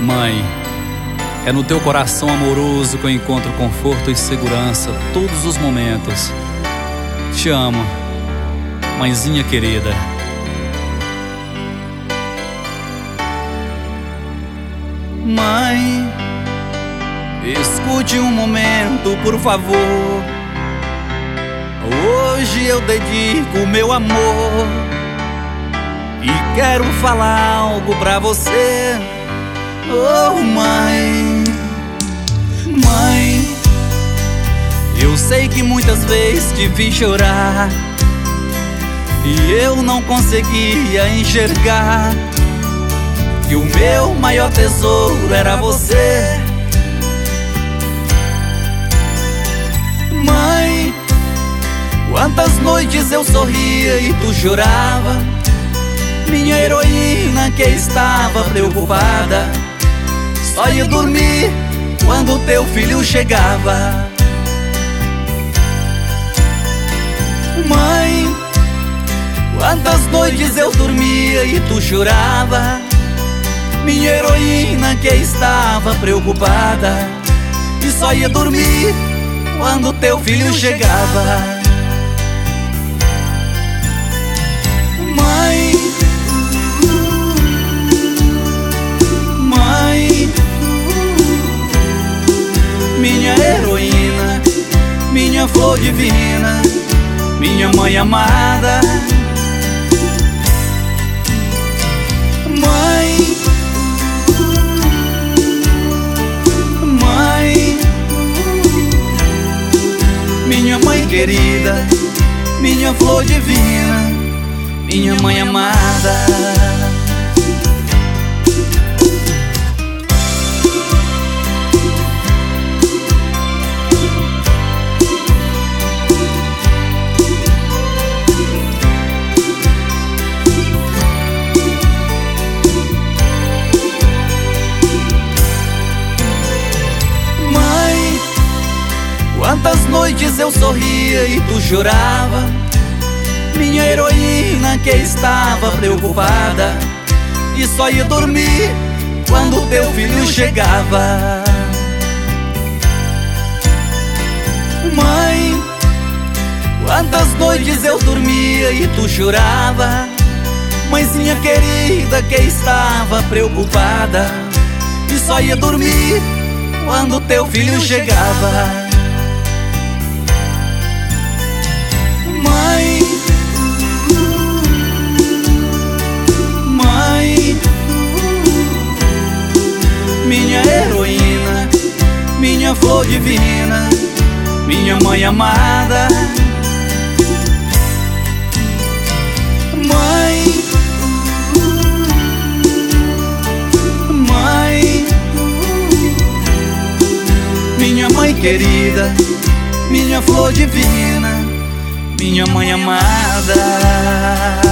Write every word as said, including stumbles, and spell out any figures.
Mãe, é no teu coração amoroso que eu encontro conforto e segurança todos os momentos. Te amo, mãezinha querida. Mãe, escute um momento, por favor. Hoje eu dedico o meu amor e quero falar algo pra você. Oh, mãe, mãe, eu sei que muitas vezes te fiz chorar e eu não conseguia enxergar que o meu maior tesouro era você. Mãe, quantas noites eu sorria e tu chorava, minha heroína que estava preocupada, só ia dormir quando teu filho chegava. Mãe, quantas noites eu dormia e tu chorava, minha heroína que estava preocupada, e só ia dormir quando teu filho chegava. Mãe, mãe, minha heroína, minha flor divina, minha mãe amada. Mãe, mãe, minha mãe querida, minha flor divina, minha mãe amada. Quantas noites eu sorria e tu chorava, minha heroína que estava preocupada, e só ia dormir quando teu filho chegava. Mãe, quantas noites eu dormia e tu chorava, mãezinha querida que estava preocupada, e só ia dormir quando teu filho chegava. Mãe, mãe, minha heroína, minha flor divina, minha mãe amada. Mãe, mãe, minha mãe querida, minha flor divina, minha mãe amada.